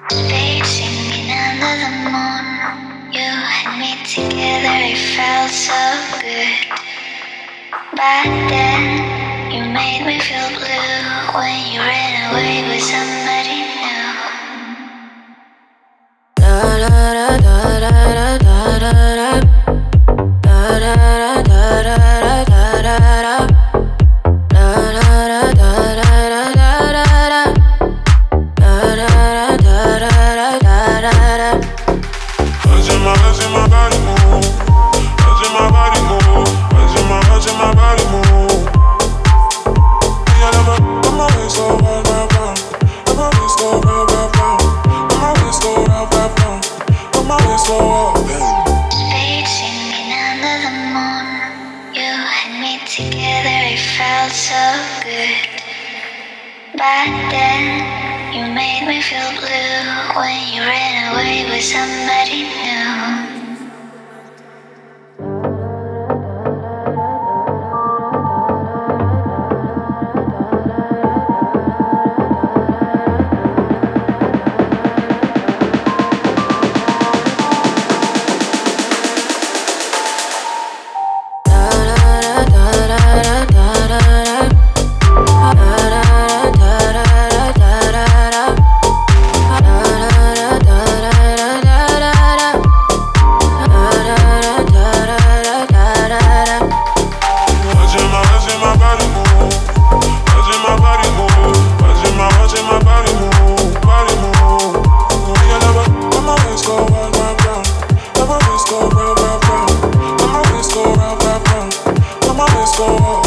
Singing under the moon, you and me together, it felt so good. Back then, you made me feel blue when you ran away with somebody new. Da da da da da da da da. Together it felt so good. Back then, you made me feel blue when you ran away with somebody new. Go